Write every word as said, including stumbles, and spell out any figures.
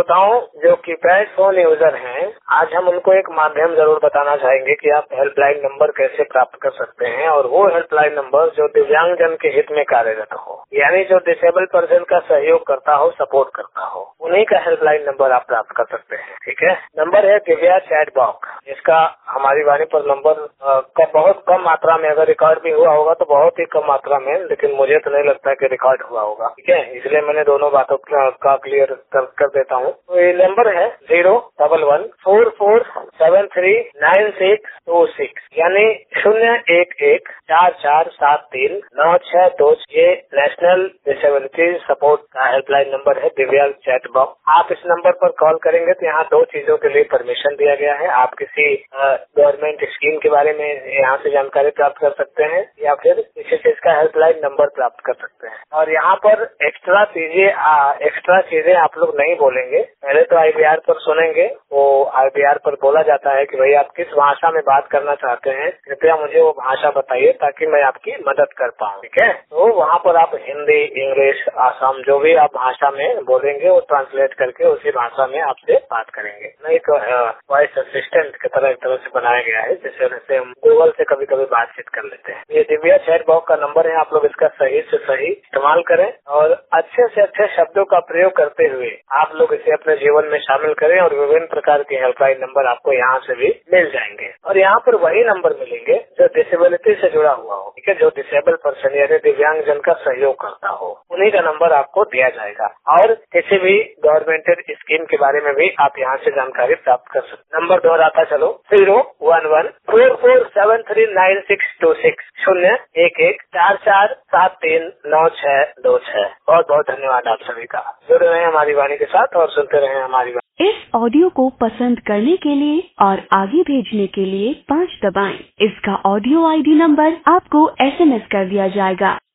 श्रोताओं जो keypad phone user हैं, आज हम उनको एक माध्यम जरूर बताना चाहेंगे कि आप हेल्पलाइन नंबर कैसे प्राप्त कर सकते हैं, और वो हेल्पलाइन नंबर जो दिव्यांग जन के हित में कार्यरत हो, यानी जो डिसेबल पर्सन का सहयोग करता हो, सपोर्ट करता हो, उन्हीं का हेल्पलाइन नंबर आप प्राप्त कर सकते हैं। ठीक है, नंबर है दिव्या चैट बॉक्स। इसका हमारी वाणी पर नंबर का बहुत कम मात्रा में, अगर रिकॉर्ड भी हुआ होगा तो बहुत ही कम मात्रा में, लेकिन मुझे तो नहीं लगता कि रिकॉर्ड हुआ होगा। ठीक है, इसलिए मैंने दोनों बातों का क्लियर कर, कर देता हूँ। तो ये नंबर है zero double one four four seven three nine six two six, यानी शून्य एक एक चार चार सात तीन नौ छह दो। ये नेशनल डिसेबिलिटी सपोर्ट का हेल्पलाइन नंबर है, दिव्या चैट बॉक्स। आप इस नंबर पर कॉल करेंगे तो यहाँ दो चीजों के लिए परमिशन दिया गया है। आप किसी गवर्नमेंट स्कीम के बारे में यहाँ से जानकारी प्राप्त कर सकते हैं, या फिर किसी चीज का हेल्पलाइन नंबर प्राप्त कर सकते हैं। और यहाँ पर एक्स्ट्रा चीजें एक्स्ट्रा चीजें आप लोग नहीं बोलेंगे। पहले तो आईवीआर पर सुनेंगे, वो आईवीआर पर बोला जाता है कि भाई आप किस भाषा में बात करना चाहते हैं, कृपया मुझे वो भाषा बताइए ताकि मैं आपकी मदद कर पाऊँ। ठीक है, तो वहाँ पर आप हिंदी, इंग्लिश, आसाम, जो भी आप भाषा में बोलेंगे वो ट्रांसलेट करके उसी भाषा में आपसे बात करेंगे। एक वॉइस असिस्टेंट की तरह एक तरह से बनाया गया है, जिससे वैसे हम गूगल से कभी कभी बातचीत कर लेते हैं। ये दिव्या चैट बॉक्स का नंबर है, आप लोग इसका सही से सही इस्तेमाल करें और अच्छे से अच्छे शब्दों का प्रयोग करते हुए आप लोग इसे अपने जीवन में शामिल करें, और विभिन्न प्रकार के हेल्पलाइन नंबर आपको यहाँ से भी मिल जाएंगे। और यहाँ पर वही नंबर मिलेंगे जो डिसेबिलिटी से जुड़ा हुआ हो। ठीक है, जो डिसेबल पर्सन यानी दिव्यांग जन का सहयोग करता हो, उन्हीं का नंबर आपको दिया जाएगा। और किसी भी गवर्नमेंटेड स्कीम के बारे में भी आप यहाँ से जानकारी प्राप्त कर सकते। नंबर दोहराता चलो, zero one one four four seven three nine six two six, शून्य एक एक चार चार सात तीन नौ छह दो छह। बहुत बहुत धन्यवाद आप सभी का। जुड़े रहें हमारी वाणी के साथ और सुनते रहें हमारी वाणी। इस ऑडियो को पसंद करने के लिए और आगे भेजने के लिए पाँच दबाएं। इसका ऑडियो आईडी नंबर आपको एसएमएस कर दिया जाएगा।